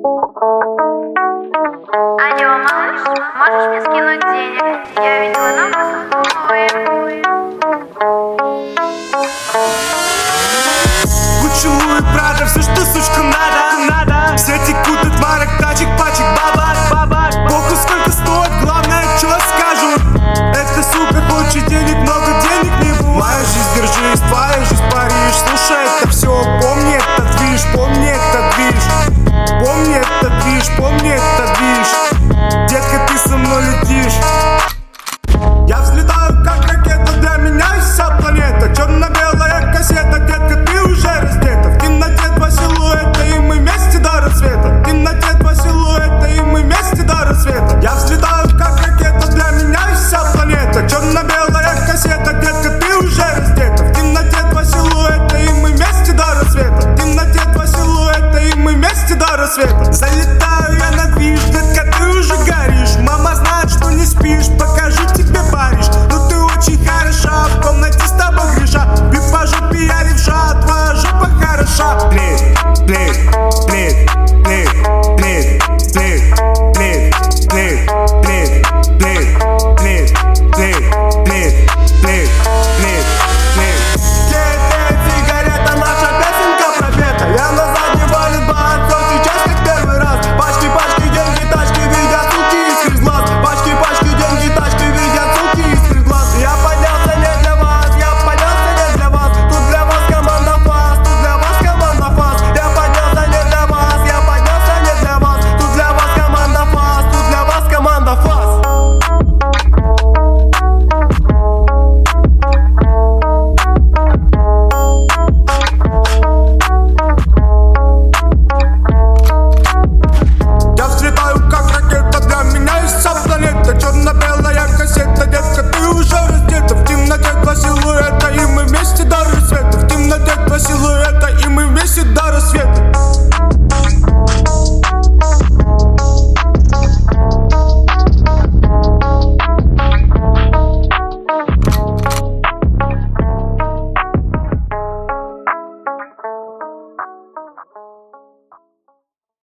Алло, малыш, можешь мне скинуть денег? Я видела номер твой. Гуччи, Луи, Прада, все, что сучка надо. Все текут от марок, тачек, пачек, бабак. Похуй сколько стоит, главное, что скажут. Эта сука хочет денег, много денег не будет. Моя жизнь, держись, твоя жизнь, Париж. Слушай, это все, помни этот движ, помни этот движ. Помни этот движ, помни этот движ. Детка, ты со мной летишь. Я взлетаю, как ракета, для меня вся планета. Черно-белая кассета, детка, ты уже раздета. В темноте два силуэта, и мы вместе до рассвета. В темноте два силуэта, и мы вместе до рассвета. Я взлетаю, как ракета, для меня вся планета. Черно-белая кассета, детка, ты уже раздета. В темноте два силуэта, и мы вместе до рассвета. В темноте два силуэта, и мы вместе до рассвета. Залетаю